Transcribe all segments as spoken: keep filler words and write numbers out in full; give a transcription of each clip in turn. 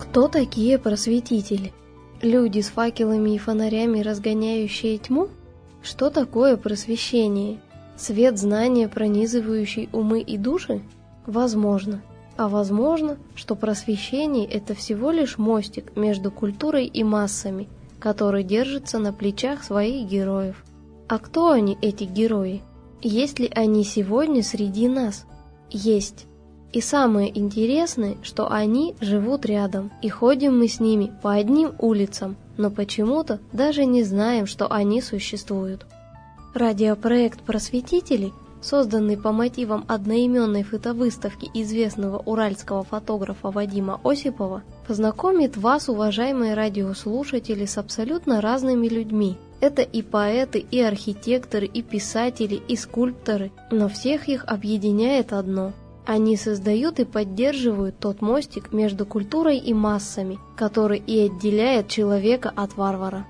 Кто такие просветители? Люди с факелами и фонарями, разгоняющие тьму? Что такое просвещение? Свет знания, пронизывающий умы и души? Возможно. А возможно, что просвещение – это всего лишь мостик между культурой и массами, который держится на плечах своих героев. А кто они, эти герои? Есть ли они сегодня среди нас? Есть. И самое интересное, что они живут рядом, и ходим мы с ними по одним улицам, но почему-то даже не знаем, что они существуют. Радиопроект «Просветители», созданный по мотивам одноименной фотовыставки известного уральского фотографа Вадима Осипова, познакомит вас, уважаемые радиослушатели, с абсолютно разными людьми. Это и поэты, и архитекторы, и писатели, и скульпторы, но всех их объединяет одно – они создают и поддерживают тот мостик между культурой и массами, который и отделяет человека от варвара.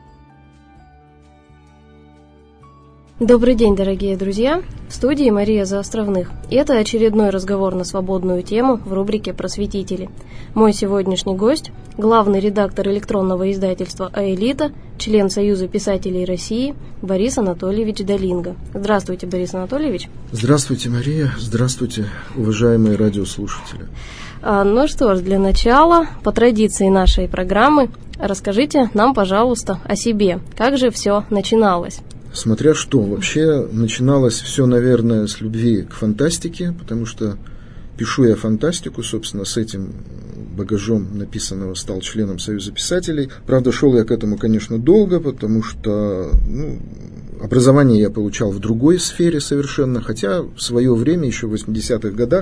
Добрый день, дорогие друзья! В студии Мария Заостровных. И это очередной разговор на свободную тему в рубрике «Просветители». Мой сегодняшний гость – главный редактор электронного издательства «Аэлита», член Союза писателей России Борис Анатольевич Долинга. Здравствуйте, Борис Анатольевич. Здравствуйте, Мария. Здравствуйте, уважаемые радиослушатели. А, ну что ж, для начала, по традиции нашей программы, расскажите нам, пожалуйста, о себе. Как же все начиналось? Смотря что. Вообще начиналось все, наверное, с любви к фантастике, потому что пишу я фантастику, собственно, с этим багажом написанного стал членом Союза писателей. Правда, шел я к этому, конечно, долго, потому что ну, образование я получал в другой сфере совершенно, хотя в свое время, еще в восьмидесятых годах,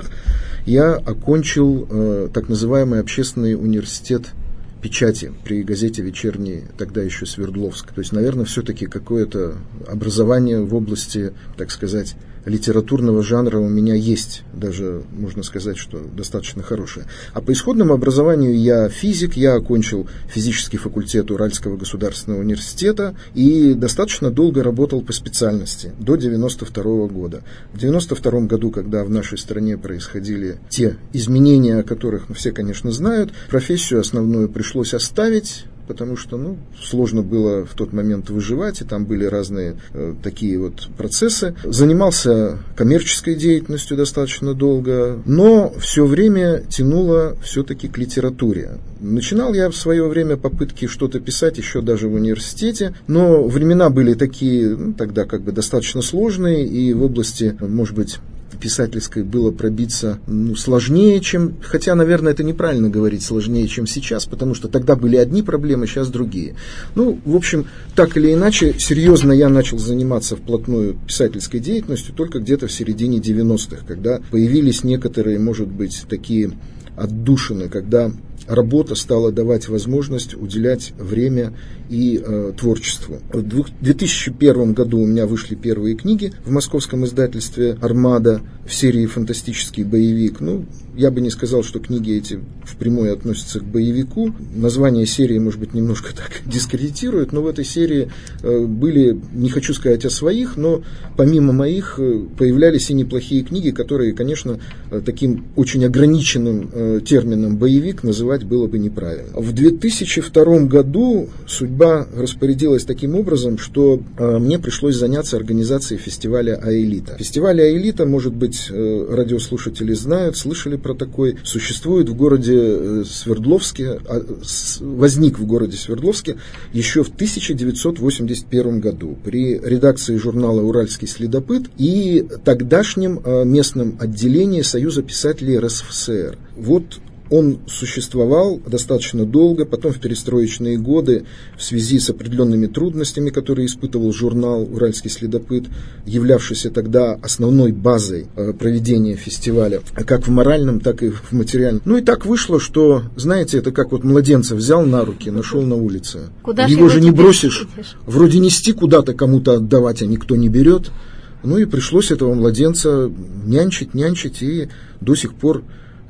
я окончил э, так называемый общественный университет печати при газете «Вечерний», тогда еще Свердловск. То есть, наверное, все-таки какое-то образование в области, так сказать, литературного жанра у меня есть, даже можно сказать, что достаточно хорошее. А по исходному образованию я физик, я окончил физический факультет Уральского государственного университета и достаточно долго работал по специальности, до девяносто второго года. В девяносто втором году, когда в нашей стране происходили те изменения, о которых ну, все, конечно, знают, профессию основную пришлось оставить, потому что ну, сложно было в тот момент выживать, и там были разные э, такие вот процессы. Занимался коммерческой деятельностью достаточно долго, но все время тянуло все-таки к литературе. Начинал я в свое время попытки что-то писать еще даже в университете, но времена были такие, ну, тогда как бы достаточно сложные, и в области, может быть, писательской было пробиться ну, сложнее, чем... Хотя, наверное, это неправильно говорить сложнее, чем сейчас, потому что тогда были одни проблемы, сейчас другие. Ну, в общем, так или иначе, серьезно я начал заниматься вплотную писательской деятельностью только где-то в середине девяностых, когда появились некоторые, может быть, такие отдушины, когда работа стала давать возможность уделять время и э, творчеству. В две тысячи первом году у меня вышли первые книги в московском издательстве «Армада» в серии «Фантастический боевик». Ну, я бы не сказал, что книги эти впрямую относятся к боевику. Название серии, может быть, немножко так дискредитирует, но в этой серии э, были, не хочу сказать о своих, но помимо моих э, появлялись и неплохие книги, которые, конечно, э, таким очень ограниченным э, термином «боевик» называть было бы неправильно. В две тысячи втором году судьба распорядилась таким образом, что э, мне пришлось заняться организацией фестиваля «Аэлита». Фестиваль «Аэлита», может быть, э, радиослушатели знают, слышали про такой, существует в городе э, Свердловске, э, с, возник в городе Свердловске еще в тысяча девятьсот восемьдесят первом году при редакции журнала «Уральский следопыт» и тогдашнем э, местном отделении Союза писателей РСФСР. Вот он существовал достаточно долго, потом в перестроечные годы в связи с определенными трудностями, которые испытывал журнал «Уральский следопыт», являвшийся тогда основной базой проведения фестиваля, как в моральном, так и в материальном. Ну и так вышло, что, знаете, это как вот младенца взял на руки, нашел на улице. Куда его же не бросишь, будешь? Вроде нести куда-то, кому-то отдавать, а никто не берет. Ну и пришлось этого младенца нянчить, нянчить, и до сих пор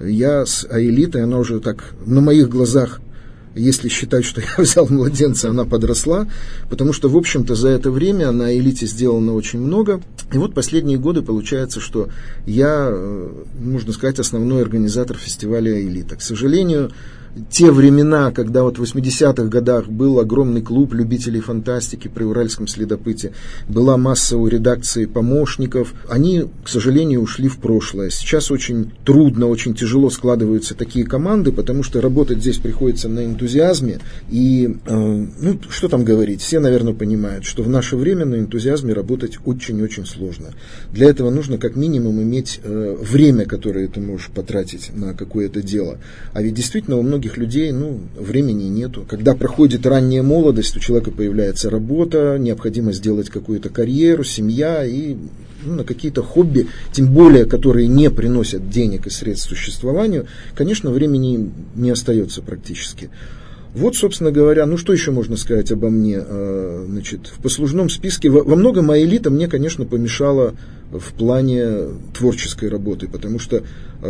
я с «Аэлитой», она уже так на моих глазах, если считать, что я взял младенца, она подросла, потому что, в общем-то, за это время на «Аэлите» сделано очень много. И вот последние годы получается, что я, можно сказать, основной организатор фестиваля «Аэлита». К сожалению, те времена, когда вот в восьмидесятых годах был огромный клуб любителей фантастики при Уральском следопыте, была масса у редакции помощников, они, к сожалению, ушли в прошлое. Сейчас очень трудно, очень тяжело складываются такие команды, потому что работать здесь приходится на энтузиазме. И, э, ну, что там говорить, все, наверное, понимают, что в наше время на энтузиазме работать очень-очень сложно. Для этого нужно как минимум иметь э, время, которое ты можешь потратить на какое-то дело. А ведь действительно у многих людей, ну, времени нету. Когда проходит ранняя молодость, у человека появляется работа, необходимо сделать какую-то карьеру, семья и ну, на какие-то хобби, тем более, которые не приносят денег и средств к существованию, конечно, времени не остается практически. Вот, собственно говоря, ну что еще можно сказать обо мне? Значит, в послужном списке во многом аэлита мне, конечно, помешала в плане творческой работы, потому что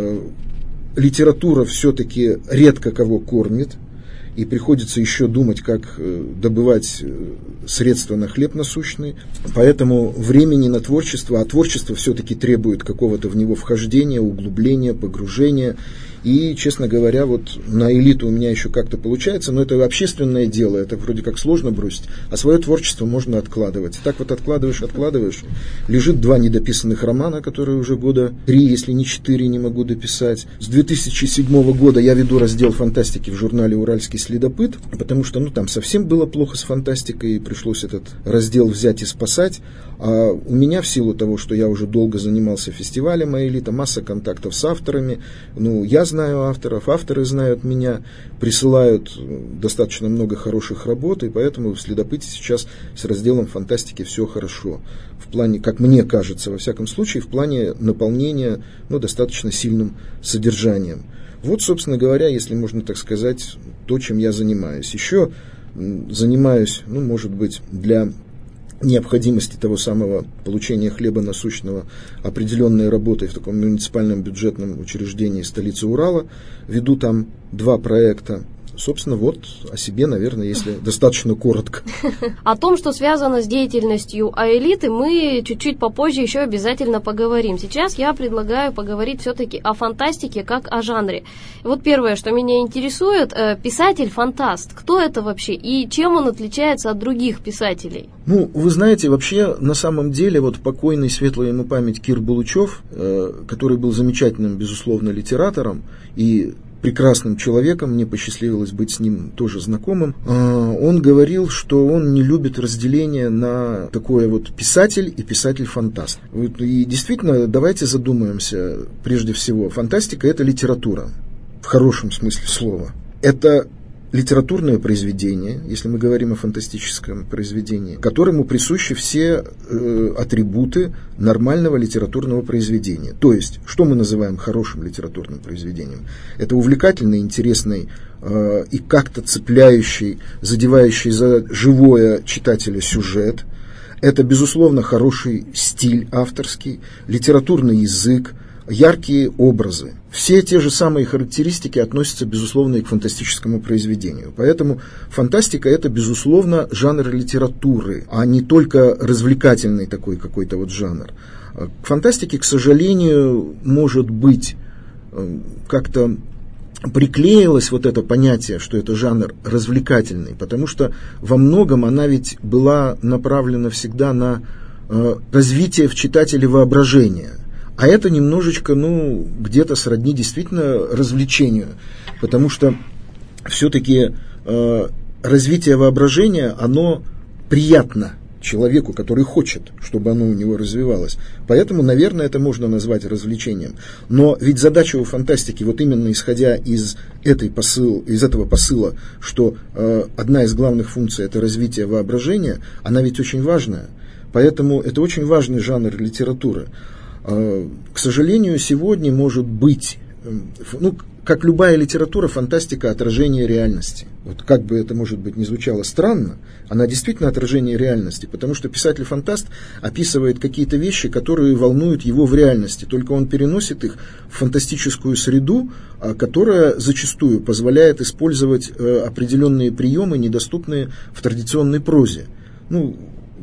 литература все-таки редко кого кормит, и приходится еще думать, как добывать средства на хлеб насущный. Поэтому времени на творчество, а творчество все-таки требует какого-то в него вхождения, углубления, погружения. И, честно говоря, вот на элиту у меня еще как-то получается, но это общественное дело, это вроде как сложно бросить, а свое творчество можно откладывать. И так вот откладываешь, откладываешь. Лежит два недописанных романа, которые уже года три, если не четыре, не могу дописать. С две тысячи седьмого года я веду раздел фантастики в журнале «Уральский следопыт», потому что ну, там совсем было плохо с фантастикой, и пришлось этот раздел взять и спасать. А у меня в силу того, что я уже долго занимался фестивалем «Аэлита», масса контактов с авторами, ну, я знаю авторов, авторы знают меня, присылают достаточно много хороших работ, и поэтому в «Следопыте» сейчас с разделом фантастики все хорошо. В плане, как мне кажется, во всяком случае, в плане наполнения ну, достаточно сильным содержанием. Вот, собственно говоря, если можно так сказать, то, чем я занимаюсь. Еще занимаюсь, ну, может быть, для необходимости того самого получения хлеба насущного определенной работой в таком муниципальном бюджетном учреждении столицы Урала. Веду там два проекта. Собственно, вот о себе, наверное, если достаточно коротко. О том, что связано с деятельностью аэлиты, мы чуть-чуть попозже еще обязательно поговорим. Сейчас я предлагаю поговорить все-таки о фантастике как о жанре. Вот первое, что меня интересует, писатель-фантаст. Кто это вообще и чем он отличается от других писателей? Ну, вы знаете, вообще, на самом деле, вот покойный, светлая ему память Кир Булычев, который был замечательным, безусловно, литератором и прекрасным человеком, мне посчастливилось быть с ним тоже знакомым, он говорил, что он не любит разделение на такое вот писатель и писатель-фантаст. И действительно, давайте задумаемся, прежде всего, фантастика – это литература, в хорошем смысле слова. Это литературное произведение, если мы говорим о фантастическом произведении, которому присущи все э, атрибуты нормального литературного произведения. То есть, что мы называем хорошим литературным произведением? Это увлекательный, интересный э, и как-то цепляющий, задевающий за живое читателя сюжет. Это, безусловно, хороший стиль авторский, литературный язык, яркие образы. Все те же самые характеристики относятся, безусловно, и к фантастическому произведению. Поэтому фантастика – это, безусловно, жанр литературы, а не только развлекательный такой какой-то вот жанр. К фантастике, к сожалению, может быть, как-то приклеилось вот это понятие, что это жанр развлекательный, потому что во многом она ведь была направлена всегда на развитие в читателе воображения. А это немножечко, ну, где-то сродни действительно развлечению, потому что все-таки э, развитие воображения, оно приятно человеку, который хочет, чтобы оно у него развивалось. Поэтому, наверное, это можно назвать развлечением. Но ведь задача у фантастики, вот именно исходя из, этой посыл, из этого посыла, что э, одна из главных функций – это развитие воображения, она ведь очень важная. Поэтому это очень важный жанр литературы. К сожалению, сегодня может быть, ну, как любая литература, фантастика – отражение реальности. Вот как бы это, может быть, не звучало странно, она действительно отражение реальности, потому что писатель-фантаст описывает какие-то вещи, которые волнуют его в реальности, только он переносит их в фантастическую среду, которая зачастую позволяет использовать определенные приемы, недоступные в традиционной прозе. Ну,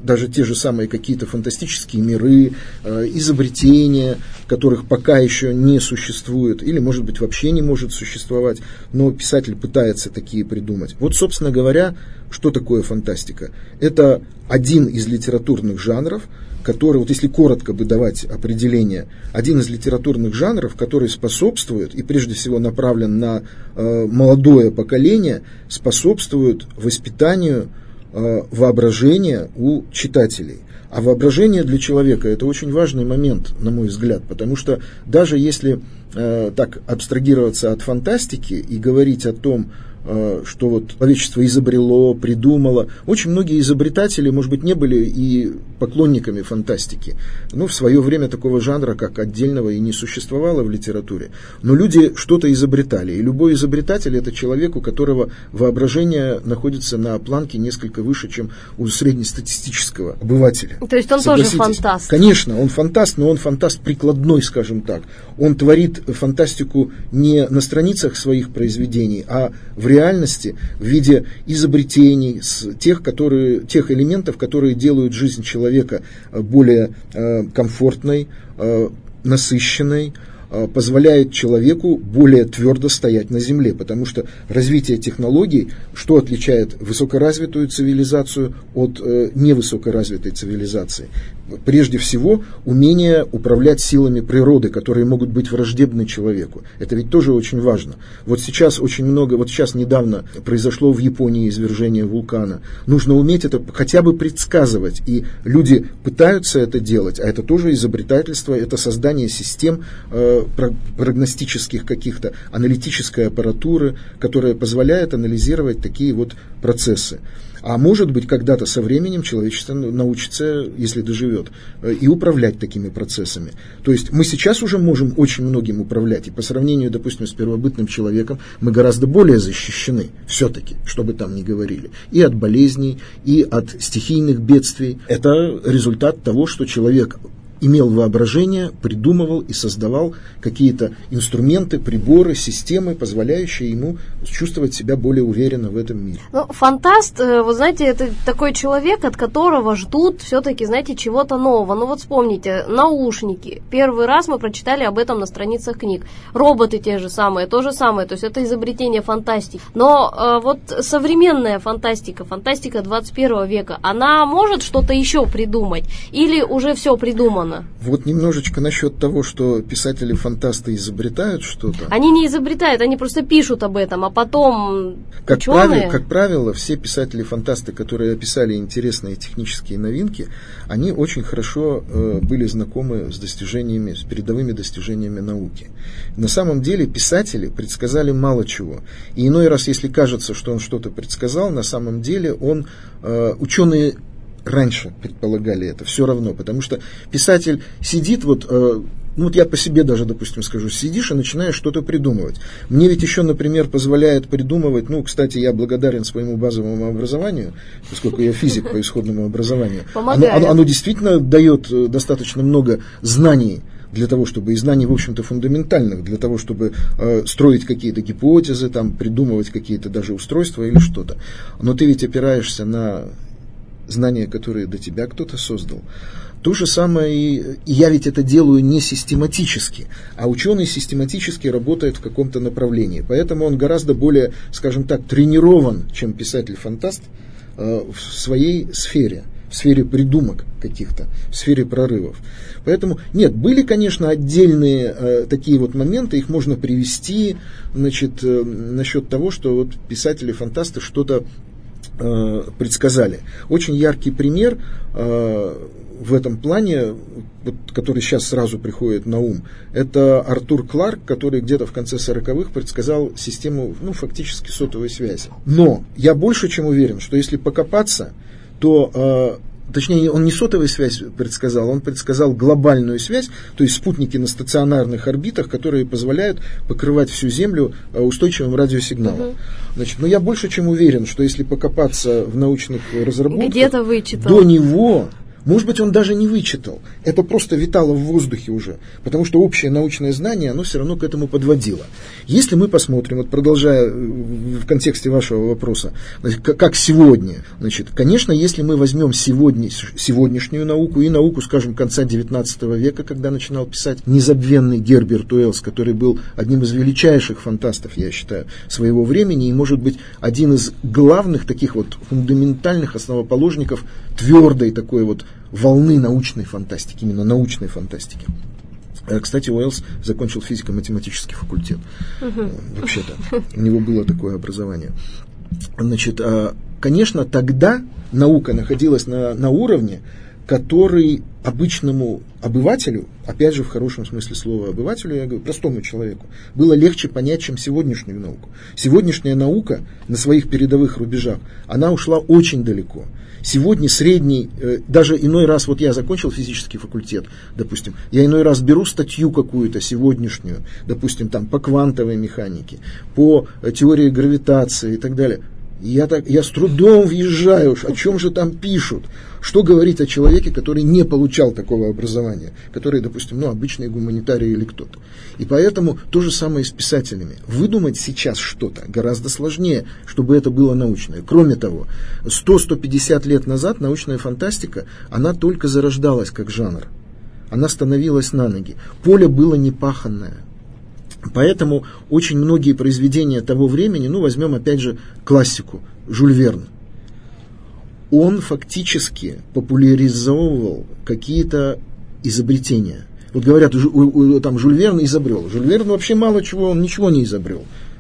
даже те же самые какие-то фантастические миры, э, изобретения, которых пока еще не существует, или, может быть, вообще не может существовать, но писатель пытается такие придумать. Вот, собственно говоря, что такое фантастика? Это один из литературных жанров, который, вот если коротко бы давать определение, один из литературных жанров, который способствует, и прежде всего направлен на э, молодое поколение, способствует воспитанию э, воображения у читателей. А воображение для человека – это очень важный момент, на мой взгляд, потому что даже если э, так абстрагироваться от фантастики и говорить о том, что вот человечество изобрело, придумало. Очень многие изобретатели, может быть, не были и поклонниками фантастики. Ну, в свое время такого жанра, как отдельного, и не существовало в литературе. Но люди что-то изобретали. И любой изобретатель – это человек, у которого воображение находится на планке несколько выше, чем у среднестатистического обывателя. То есть он тоже фантаст? Конечно, он фантаст, но он фантаст прикладной, скажем так. Он творит фантастику не на страницах своих произведений, а в реальности в виде изобретений, с тех, которые, тех элементов, которые делают жизнь человека более э, комфортной, э, насыщенной, э, позволяет человеку более твердо стоять на земле, потому что развитие технологий, что отличает высокоразвитую цивилизацию от э, невысокоразвитой цивилизации? Прежде всего, умение управлять силами природы, которые могут быть враждебны человеку. Это ведь тоже очень важно. Вот сейчас очень много, вот сейчас недавно произошло в Японии извержение вулкана. Нужно уметь это хотя бы предсказывать. И люди пытаются это делать, а это тоже изобретательство, это создание систем э, прогностических каких-то, аналитической аппаратуры, которая позволяет анализировать такие вот процессы. А может быть, когда-то со временем человечество научится, если доживет, и управлять такими процессами. То есть мы сейчас уже можем очень многим управлять, и по сравнению, допустим, с первобытным человеком мы гораздо более защищены, все-таки, что бы там ни говорили, и от болезней, и от стихийных бедствий. Это результат того, что человек имел воображение, придумывал и создавал какие-то инструменты, приборы, системы, позволяющие ему чувствовать себя более уверенно в этом мире. Ну, фантаст, вы знаете, это такой человек, от которого ждут все-таки, знаете, чего-то нового. Ну вот вспомните, наушники. Первый раз мы прочитали об этом на страницах книг. Роботы те же самые, то же самое. То есть это изобретение фантастики. Но э, вот современная фантастика, фантастика двадцать первого века, она может что-то еще придумать? Или уже все придумано? Вот немножечко насчет того, что писатели-фантасты изобретают что-то. Они не изобретают, они просто пишут об этом, а потом как ученые... правило, как правило, все писатели-фантасты, которые описали интересные технические новинки, они очень хорошо э, были знакомы с достижениями, с передовыми достижениями науки. На самом деле писатели предсказали мало чего. И иной раз, если кажется, что он что-то предсказал, на самом деле он, э, ученые раньше предполагали это, все равно, потому что писатель сидит, вот, э, ну вот я по себе даже, допустим, скажу, сидишь и начинаешь что-то придумывать. Мне ведь еще, например, позволяет придумывать, ну, кстати, я благодарен своему базовому образованию, поскольку я физик по исходному образованию. Оно, оно, оно действительно дает достаточно много знаний, для того, чтобы, и знаний, в общем-то, фундаментальных, для того, чтобы э, строить какие-то гипотезы, там, придумывать какие-то даже устройства или что-то. Но ты ведь опираешься на знания, которые до тебя кто-то создал. То же самое и, и я ведь это делаю не систематически, а ученый систематически работает в каком-то направлении. Поэтому он гораздо более, скажем так, тренирован, чем писатель-фантаст э, в своей сфере, в сфере придумок каких-то, в сфере прорывов. Поэтому, нет, были, конечно, отдельные э, такие вот моменты, их можно привести, значит, э, насчет того, что вот писатели-фантасты что-то предсказали. Очень яркий пример э, в этом плане, вот, который сейчас сразу приходит на ум, это Артур Кларк, который где-то в конце сороковых предсказал систему, ну, фактически сотовой связи. Но я больше чем уверен, что если покопаться, то э, точнее, он не сотовую связь предсказал, он предсказал глобальную связь, то есть спутники на стационарных орбитах, которые позволяют покрывать всю Землю устойчивым радиосигналом. Угу. Значит, но я больше чем уверен, что если покопаться в научных разработках, где-то вычитал. До него Может быть, он даже не вычитал. Это просто витало в воздухе уже, потому что общее научное знание, оно все равно к этому подводило. Если мы посмотрим, вот продолжая в контексте вашего вопроса, значит, как сегодня, значит, конечно, если мы возьмем сегодня, сегодняшнюю науку и науку, скажем, конца девятнадцатого века, когда начинал писать незабвенный Герберт Уэллс, который был одним из величайших фантастов, я считаю, своего времени, и, может быть, один из главных таких вот фундаментальных основоположников твердой такой вот волны научной фантастики, именно научной фантастики. Кстати, Уэллс закончил физико-математический факультет. Uh-huh. Вообще-то, у него было такое образование. Значит, конечно, тогда наука находилась на, на уровне, который обычному обывателю, опять же в хорошем смысле слова обывателю, я говорю, простому человеку, было легче понять, чем сегодняшнюю науку. Сегодняшняя наука на своих передовых рубежах, она ушла очень далеко. Сегодня средний, даже иной раз, вот я закончил физический факультет, допустим, я иной раз беру статью какую-то сегодняшнюю, допустим, там по квантовой механике, по теории гравитации и так далее. Я, так, я с трудом въезжаю, о чем же там пишут. Что говорить о человеке, который не получал такого образования, который, допустим, ну, обычный гуманитарий или кто-то. И поэтому то же самое и с писателями. Выдумать сейчас что-то гораздо сложнее, чтобы это было научное. Кроме того, сто - сто пятьдесят лет назад научная фантастика, она только зарождалась как жанр. Она становилась на ноги. Поле было непаханное. Поэтому очень многие произведения того времени, ну, возьмем опять же классику, Жюль Верн, он фактически популяризовывал какие-то изобретения. Вот говорят, там Жюль Верн изобрел. Жюль Верн вообще мало чего, он ничего не изобрел.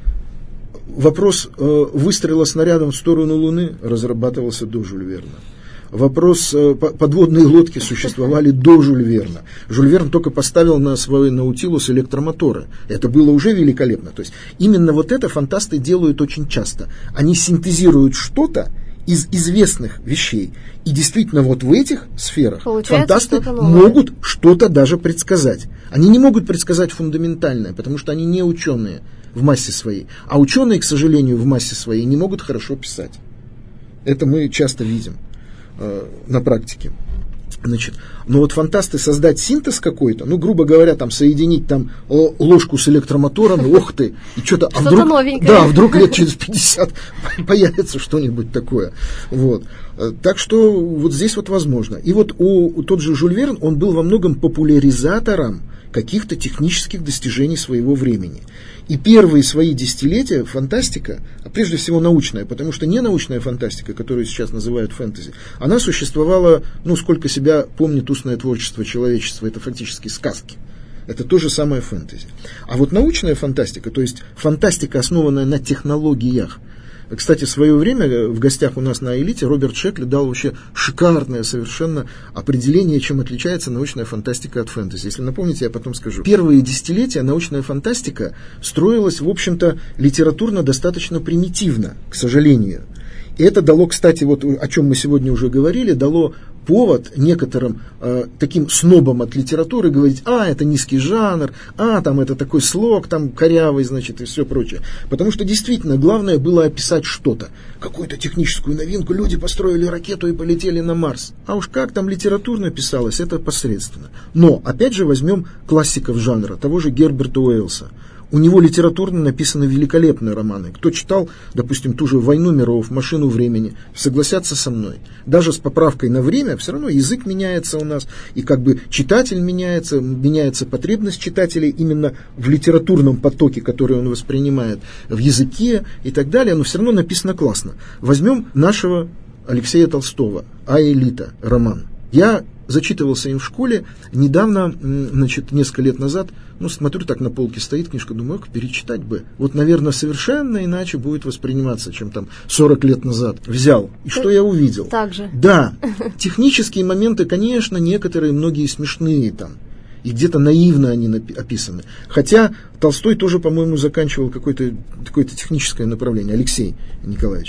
Вопрос э, выстрела снарядом в сторону Луны разрабатывался до Жюль Верна. Вопрос, подводные лодки существовали до Жюль Верна. Жюль Верн только поставил на свой Наутилус электромоторы. Это было уже великолепно. То есть именно вот это фантасты делают очень часто. Они синтезируют что-то из известных вещей. И действительно вот в этих сферах получается, фантасты что-то могут что-то даже предсказать. Они не могут предсказать фундаментальное, потому что они не ученые в массе своей. А ученые, к сожалению, в массе своей не могут хорошо писать. Это мы часто видим на практике. Значит, но вот фантасты создать синтез какой-то, ну, грубо говоря, там, соединить там ложку с электромотором, ох ты, и что-то, а вдруг, да, вдруг лет через пятьдесят появится что-нибудь такое. Вот. Так что вот здесь вот возможно. И вот у, у тот же Жюль Верн, он был во многом популяризатором каких-то технических достижений своего времени. И первые свои десятилетия фантастика, а прежде всего научная, потому что не научная фантастика, которую сейчас называют фэнтези, она существовала, ну, сколько себя помнит устное творчество человечества, это фактически сказки. Это то же самое фэнтези. А вот научная фантастика, то есть фантастика, основанная на технологиях. Кстати, в свое время в гостях у нас на «Элите» Роберт Шекли дал вообще шикарное совершенно определение, чем отличается научная фантастика от фэнтези. Если напомните, я потом скажу. Первые десятилетия научная фантастика строилась, в общем-то, литературно достаточно примитивно, к сожалению. И это дало, кстати, вот о чем мы сегодня уже говорили, дало повод некоторым э, таким снобам от литературы говорить, а, это низкий жанр, а, там это такой слог, там корявый, значит, и все прочее. Потому что действительно главное было описать что-то, какую-то техническую новинку, люди построили ракету и полетели на Марс. А уж как там литературно писалось, это посредственно. Но, опять же, возьмем классиков жанра, того же Герберта Уэллса. У него литературно написаны великолепные романы. Кто читал, допустим, ту же «Войну миров», «Машину времени», согласятся со мной. Даже с поправкой на время все равно язык меняется у нас, и как бы читатель меняется, меняется потребность читателя именно в литературном потоке, который он воспринимает, в языке и так далее, но все равно написано классно. Возьмем нашего Алексея Толстого «Аэлита» роман. Я зачитывался им в школе. Недавно, значит, несколько лет назад, ну, смотрю, так на полке стоит книжка, думаю, как перечитать бы. Вот, наверное, совершенно иначе будет восприниматься, чем там сорок лет назад. Взял. И что я увидел? Так же. Да. Технические моменты, конечно, некоторые, многие смешные там. И где-то наивно они описаны. Хотя Толстой тоже, по-моему, заканчивал какое-то, какое-то техническое направление. Алексей Николаевич.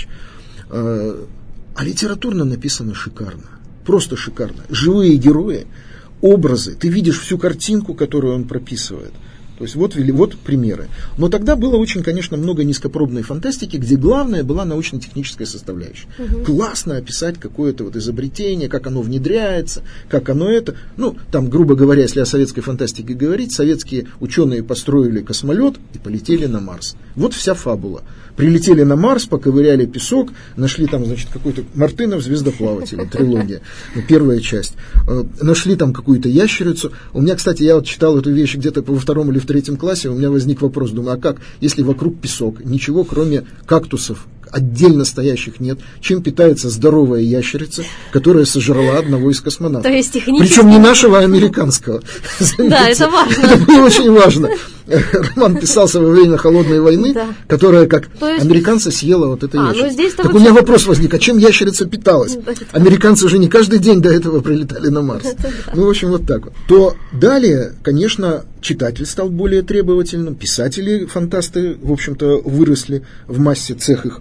А литературно написано шикарно. Просто шикарно. Живые герои, образы. Ты видишь всю картинку, которую он прописывает. То есть вот, вот примеры. Но тогда было очень, конечно, много низкопробной фантастики, где главное была научно-техническая составляющая. Угу. Классно описать какое-то вот изобретение, как оно внедряется, как оно это. Ну, там, грубо говоря, если о советской фантастике говорить, советские ученые построили космолет и полетели на Марс. Вот вся фабула. Прилетели на Марс, поковыряли песок, нашли там, значит, какой-то Мартынов звездоплаватель, трилогия, первая часть. Нашли там какую-то ящерицу. У меня, кстати, я вот читал эту вещь где-то во втором или в третьем классе, у меня возник вопрос, думаю, а как, если вокруг песок, ничего кроме кактусов отдельно стоящих нет, чем питается здоровая ящерица, которая сожрала одного из космонавтов. То есть технически... Причем не нашего, а американского. Да, это важно. Это было очень важно. Роман писался во время Холодной войны, да. которая, как есть... американца, съела вот это а, ящерица. Ну, так вообще... у меня вопрос возник, а чем ящерица питалась? Американцы же не каждый день до этого прилетали на Марс. Ну, в общем, вот так вот. То далее, конечно, читатель стал более требовательным, писатели, фантасты, в общем-то, выросли в массе, цех их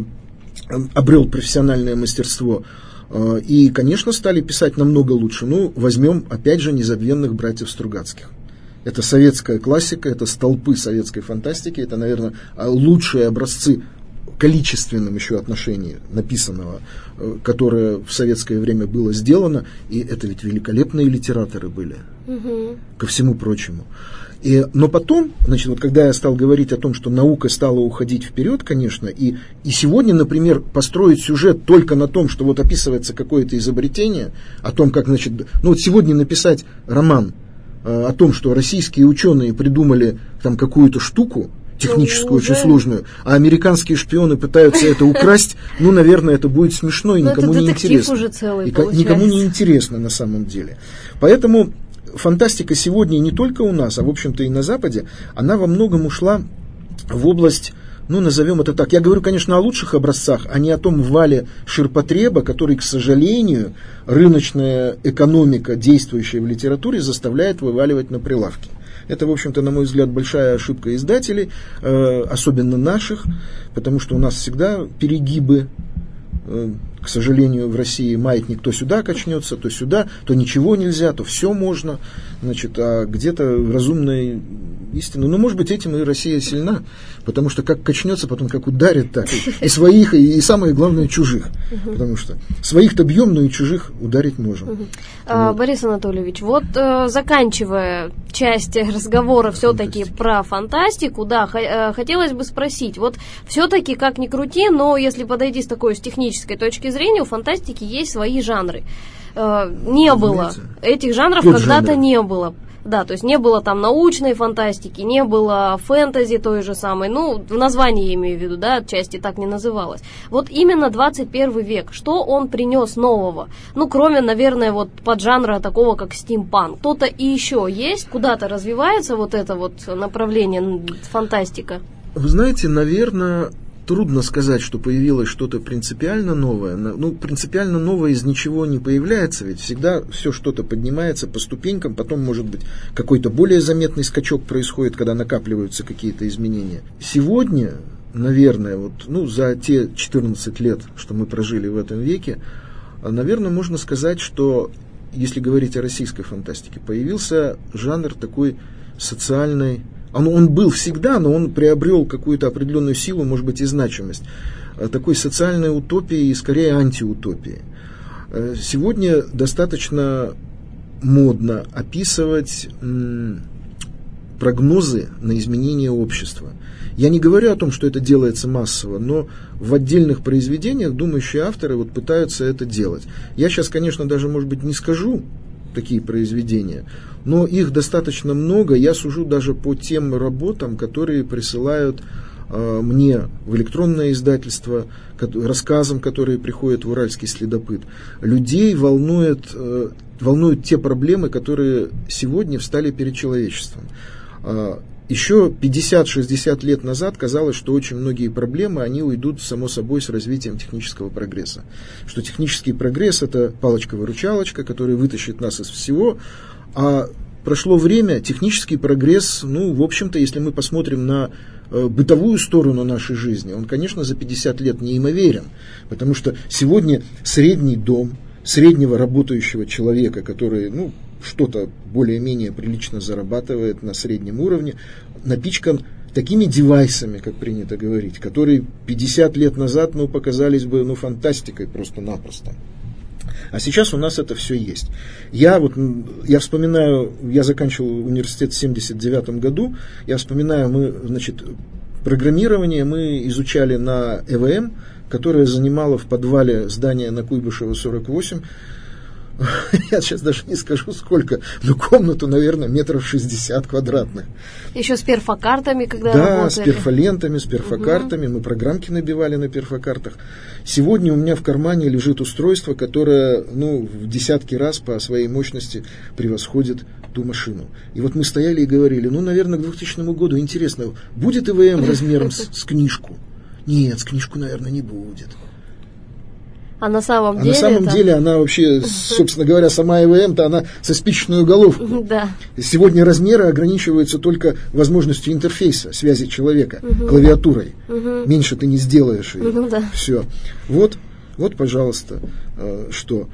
обрел профессиональное мастерство. И, конечно, стали писать намного лучше. Ну, возьмем, опять же, незабвенных братьев Стругацких. Это советская классика, это столпы советской фантастики, это, наверное, лучшие образцы количественном еще отношении написанного, которое в советское время было сделано, и это ведь великолепные литераторы были, угу. ко всему прочему. И, но потом, значит, вот когда я стал говорить о том, что наука стала уходить вперед, конечно, и, и сегодня, например, построить сюжет только на том, что вот описывается какое-то изобретение, о том, как, значит, ну вот сегодня написать роман э, о том, что российские ученые придумали там какую-то штуку, техническую, ну, очень сложную, а американские шпионы пытаются это украсть, ну, наверное, это будет смешно и никому не интересно. Уже целый, и никому не интересно на самом деле. Поэтому фантастика сегодня не только у нас, а, в общем-то, и на Западе, она во многом ушла в область, ну, назовем это так. Я говорю, конечно, о лучших образцах, а не о том вале ширпотреба, который, к сожалению, рыночная экономика, действующая в литературе, заставляет вываливать на прилавки. Это, в общем-то, на мой взгляд, большая ошибка издателей, э, особенно наших, потому что у нас всегда перегибы. Э, к сожалению, в России маятник то сюда качнется, то сюда, то ничего нельзя, то все можно. Значит, а где-то разумная истина. Ну, может быть, этим и Россия сильна, потому что как качнется, потом как ударит, так и, и своих, и, и самое главное, чужих. Угу. Потому что своих-то бьем, но и чужих ударить можем. Угу. А, вот. Борис Анатольевич, вот э, заканчивая часть разговора все-таки про фантастику, да, х- э, хотелось бы спросить, вот все-таки, как ни крути, но если подойти с такой с технической точки зрения, у фантастики есть свои жанры. Э, не было. Этих жанров Пять когда-то жанров. не было. Да, то есть не было там научной фантастики, не было фэнтези той же самой, ну, в названии я имею в виду, да, отчасти так не называлось. Вот именно двадцать первый век, что он принес нового? Ну, кроме, наверное, вот поджанра такого, как стимпанк. Кто-то и еще есть, куда-то развивается вот это вот направление фантастика? Вы знаете, наверное... Трудно сказать, что появилось что-то принципиально новое. Ну, принципиально новое из ничего не появляется, ведь всегда все что-то поднимается по ступенькам, потом, может быть, какой-то более заметный скачок происходит, когда накапливаются какие-то изменения. Сегодня, наверное, вот, ну, за те четырнадцать лет, что мы прожили в этом веке, наверное, можно сказать, что, если говорить о российской фантастике, появился жанр такой социальной. Он, он был всегда, но он приобрел какую-то определенную силу, может быть, и значимость. Такой социальной утопии и, скорее, антиутопии. Сегодня достаточно модно описывать м, прогнозы на изменение общества. Я не говорю о том, что это делается массово, но в отдельных произведениях думающие авторы вот пытаются это делать. Я сейчас, конечно, даже, может быть, не скажу такие произведения, но их достаточно много. Я сужу даже по тем работам, которые присылают э, мне в электронное издательство, рассказам, которые приходят в «Уральский следопыт». Людей волнует, э, волнуют те проблемы, которые сегодня встали перед человечеством. Э, еще пятьдесят-шестьдесят лет назад казалось, что очень многие проблемы, они уйдут само собой с развитием технического прогресса. Что технический прогресс – это палочка-выручалочка, которая вытащит нас из всего. А прошло время, технический прогресс, ну, в общем-то, если мы посмотрим на э, бытовую сторону нашей жизни, он, конечно, за пятьдесят лет неимоверен. Потому что сегодня средний дом, среднего работающего человека, который, ну, что-то более-менее прилично зарабатывает на среднем уровне, напичкан такими девайсами, как принято говорить, которые пятьдесят лет назад, ну, показались бы, ну, фантастикой просто-напросто. А сейчас у нас это все есть. Я вот, я вспоминаю, я заканчивал университет в семьдесят девятом году, я вспоминаю, мы, значит, программирование мы изучали на э вэ эм, которое занимало в подвале здания на Куйбышева сорок восемь. Я сейчас даже не скажу сколько, но комнату, наверное, метров шестьдесят квадратных. Еще с перфокартами, когда да, работали. Да, с перфолентами, с перфокартами. Угу. Мы программки набивали на перфокартах. Сегодня у меня в кармане лежит устройство, которое, ну, в десятки раз по своей мощности превосходит ту машину. И вот мы стояли и говорили, ну, наверное, к двухтысячному году, интересно, будет э вэ эм размером с, с книжку? Нет, с книжку, наверное, не будет. А на самом а деле... на самом там... деле она вообще, собственно говоря, сама э вэ эм-то, она со спичечную головку. Да. Сегодня размеры ограничиваются только возможностью интерфейса, связи человека, угу. клавиатурой. Угу. Меньше ты не сделаешь ее. Угу, да. Все. Вот, вот, пожалуйста, что.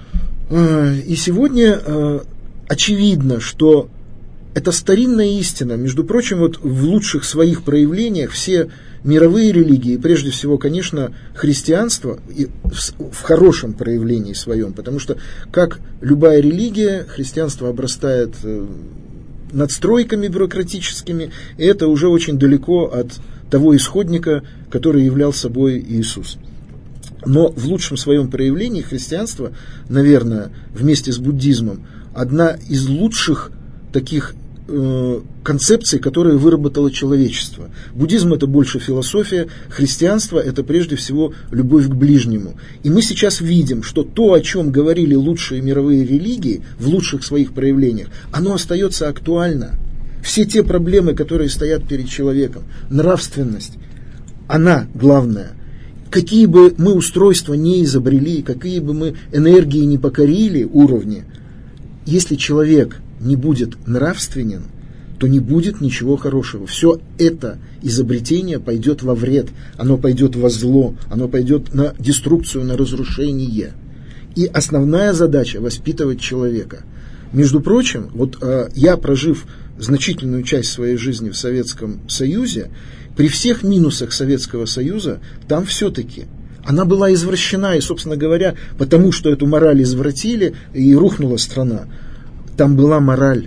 И сегодня очевидно, что это старинная истина. Между прочим, вот в лучших своих проявлениях все мировые религии, прежде всего, конечно, христианство и в, в хорошем проявлении своем, потому что, как любая религия, христианство обрастает э, надстройками бюрократическими, и это уже очень далеко от того исходника, который являл собой Иисус. Но в лучшем своем проявлении христианство, наверное, вместе с буддизмом, одна из лучших таких концепций, которые выработало человечество. Буддизм – это больше философия, христианство – это прежде всего любовь к ближнему. И мы сейчас видим, что то, о чем говорили лучшие мировые религии в лучших своих проявлениях, оно остается актуально. Все те проблемы, которые стоят перед человеком, нравственность, она главная. Какие бы мы устройства не изобрели, какие бы мы энергии не покорили уровни, если человек не будет нравственен, то не будет ничего хорошего. Все это изобретение пойдет во вред, оно пойдет во зло, оно пойдет на деструкцию, на разрушение. И основная задача – воспитывать человека. Между прочим, вот э, я, прожив значительную часть своей жизни в Советском Союзе, при всех минусах Советского Союза, там все-таки она была извращена, и, собственно говоря, потому что эту мораль извратили, и рухнула страна. Там была мораль.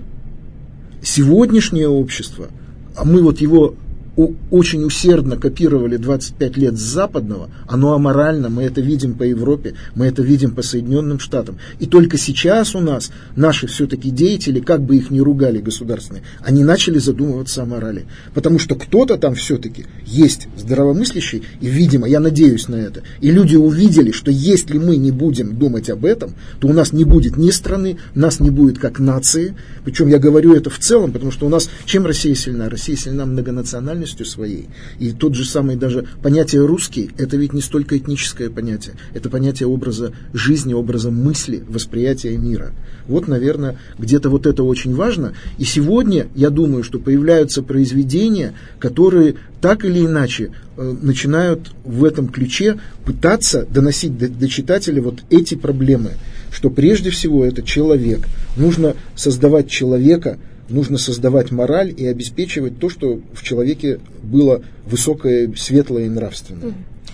Сегодняшнее общество, а мы вот его очень усердно копировали двадцать пять лет с западного, оно аморально, мы это видим по Европе, мы это видим по Соединенным Штатам. И только сейчас у нас наши все-таки деятели, как бы их ни ругали государственные, они начали задумываться о морали. Потому что кто-то там все-таки есть здравомыслящий, и, видимо, я надеюсь на это, и люди увидели, что если мы не будем думать об этом, то у нас не будет ни страны, нас не будет как нации. Причем я говорю это в целом, потому что у нас, чем Россия сильна? Россия сильна многонациональностью своей. И тот же самый даже понятие «русский» — это ведь не столько этническое понятие, это понятие образа жизни, образа мысли, восприятия мира. Вот, наверное, где-то вот это очень важно. И сегодня, я думаю, что появляются произведения, которые так или иначе э, начинают в этом ключе пытаться доносить до, до читателя вот эти проблемы, что прежде всего это человек. Нужно создавать человека, нужно создавать мораль и обеспечивать то, что в человеке было высокое, светлое и нравственное.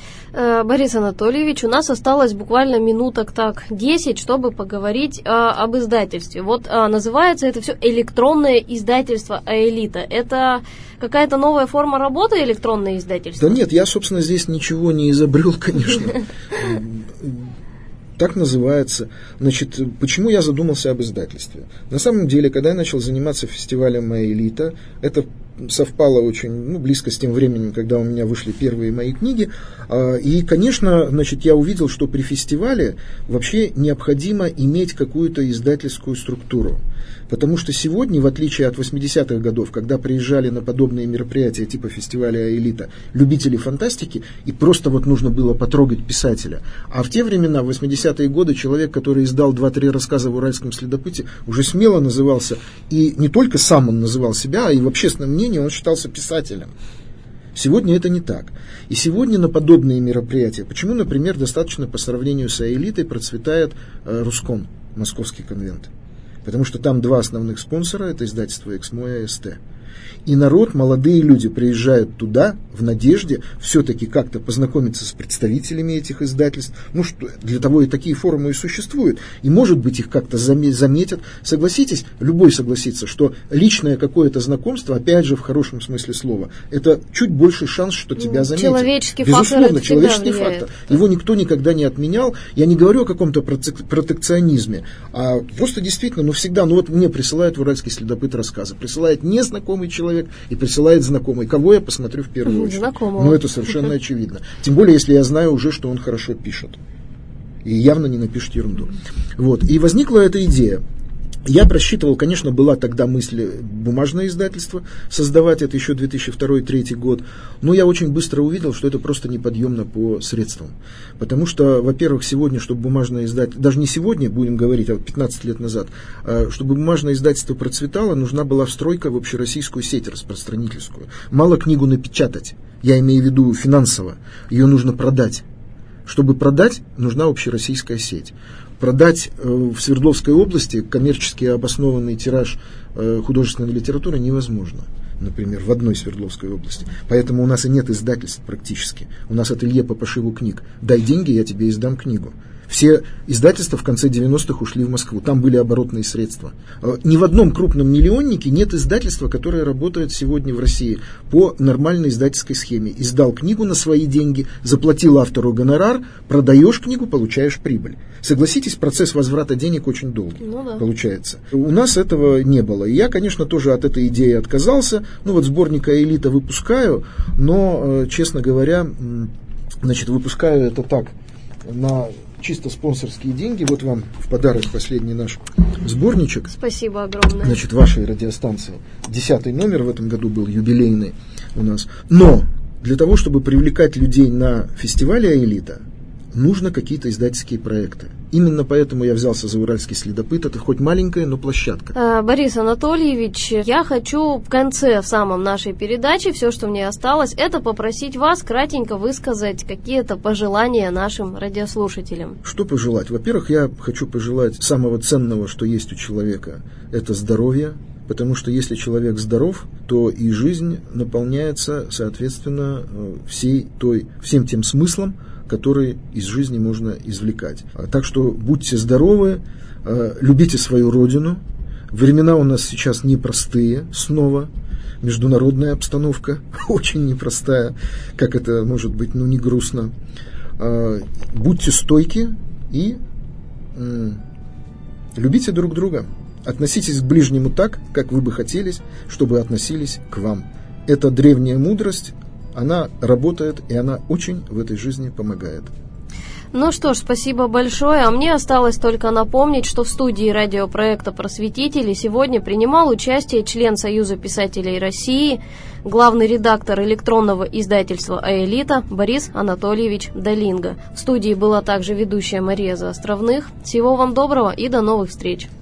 Борис Анатольевич, у нас осталось буквально минуток так десять, чтобы поговорить а, об издательстве. Вот а, называется это все электронное издательство Аэлита. Это какая-то новая форма работы, электронное издательство? Да нет, я, собственно, здесь ничего не изобрел, конечно. Так называется. Значит, почему я задумался об издательстве? На самом деле, когда я начал заниматься фестивалем Аэлита, это совпало очень ну, близко с тем временем, когда у меня вышли первые мои книги. И, конечно, значит, я увидел, что при фестивале вообще необходимо иметь какую-то издательскую структуру. Потому что сегодня, в отличие от восьмидесятых годов, когда приезжали на подобные мероприятия типа фестиваля Аэлита любители фантастики, и просто вот нужно было потрогать писателя. А в те времена, в восьмидесятые годы, человек, который издал два-три рассказа в «Уральском следопыте», уже смело назывался, и не только сам он называл себя, а и в общественном мнении он считался писателем. Сегодня это не так. И сегодня на подобные мероприятия, почему, например, достаточно по сравнению с «Аэлитой» процветает э, Рускон, Московский конвент? Потому что там два основных спонсора, это издательство «Эксмо» и АСТ. И народ, молодые люди приезжают туда в надежде все-таки как-то познакомиться с представителями этих издательств. Ну, что, для того и такие форумы и существуют. И, может быть, их как-то заметят. Согласитесь, любой согласится, что личное какое-то знакомство, опять же, в хорошем смысле слова, это чуть больший шанс, что тебя заметят. Человеческий Безусловно, фактор. человеческий фактор. Его никто никогда не отменял. Я не говорю о каком-то протекционизме, а просто действительно, ну, всегда, ну, вот мне присылают в «Уральский следопыт» рассказы, присылает незнакомый человек, и присылает знакомый. Кого я посмотрю в первую очередь? Знакомого. Ну, это совершенно очевидно. Тем более, если я знаю уже, что он хорошо пишет. И явно не напишет ерунду. Вот. И возникла эта идея. Я просчитывал, конечно, была тогда мысль бумажное издательство создавать, это еще две тысячи второй — две тысячи третий год, но я очень быстро увидел, что это просто неподъемно по средствам. Потому что, во-первых, сегодня, чтобы бумажное издательство, даже не сегодня, будем говорить, а вот пятнадцать лет назад, чтобы бумажное издательство процветало, нужна была встройка в общероссийскую сеть распространительскую. Мало книгу напечатать, я имею в виду финансово, ее нужно продать. Чтобы продать, нужна общероссийская сеть. Продать в Свердловской области коммерчески обоснованный тираж художественной литературы невозможно, например, в одной Свердловской области. Поэтому у нас и нет издательств практически. У нас ателье по пошиву книг. Дай деньги, я тебе издам книгу. Все издательства в конце девяностых ушли в Москву. Там были оборотные средства. Ни в одном крупном миллионнике нет издательства, которое работает сегодня в России по нормальной издательской схеме. Издал книгу на свои деньги, заплатил автору гонорар, продаешь книгу, получаешь прибыль. Согласитесь, процесс возврата денег очень долгий, ну, да. Получается. У нас этого не было. И я, конечно, тоже от этой идеи отказался. Ну вот сборник «Аэлита» выпускаю, но, честно говоря, значит, выпускаю это так, на чисто спонсорские деньги. Вот вам в подарок последний наш сборничек. Спасибо огромное. Значит, вашей радиостанции. Десятый номер в этом году был, юбилейный у нас. Но для того, чтобы привлекать людей на фестивале «Аэлита», нужно какие-то издательские проекты. Именно поэтому я взялся за «Уральский следопыт». Это хоть маленькая, но площадка. А, Борис Анатольевич, я хочу в конце, в самом нашей передаче, все, что мне осталось, это попросить вас кратенько высказать какие-то пожелания нашим радиослушателям. Что пожелать? Во-первых, я хочу пожелать самого ценного, что есть у человека. Это здоровье. Потому что если человек здоров, то и жизнь наполняется, соответственно, всей той, всем тем смыслом, которые из жизни можно извлекать. Так что будьте здоровы, любите свою родину. Времена у нас сейчас непростые снова. Международная обстановка очень непростая, как это может быть, ну не грустно. Будьте стойки и любите друг друга. Относитесь к ближнему так, как вы бы хотели, чтобы относились к вам. Это древняя мудрость. Она работает, и она очень в этой жизни помогает. Ну что ж, спасибо большое. А мне осталось только напомнить, что в студии радиопроекта «Просветители» сегодня принимал участие член Союза писателей России, главный редактор электронного издательства «Аэлита» Борис Анатольевич Долинга. В студии была также ведущая Мария Заостровных. Всего вам доброго и до новых встреч.